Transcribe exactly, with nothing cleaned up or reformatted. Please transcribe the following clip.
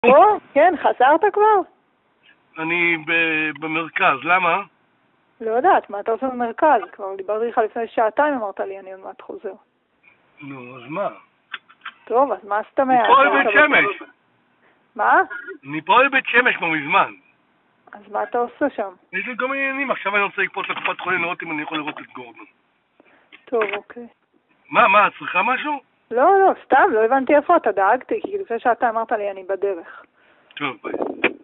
או, כן, חזרת כבר? אני במרכז, למה? לא יודעת, מה אתה עושה במרכז? כבר דיברתי לך לפני שעתיים, אמרת לי, אני עוד מעט חוזר. נו, אז מה? טוב, אז מה עשית מאז? אני פה בבית שמש. מה? אני פה בבית שמש כבר מזמן. אז מה אתה עושה שם? יש לי כל מיני עניינים, עכשיו אני רוצה לקפוץ לקופת חולים לראות אם אני יכול לראות את גורדון. טוב, אוקיי. מה, מה, את צריכה משהו? לא, לא, סתם, לא הבנתי איפה אתה, דאגתי, כי לפני שעתיים אמרת לי, אני בדרך. טוב, ביי.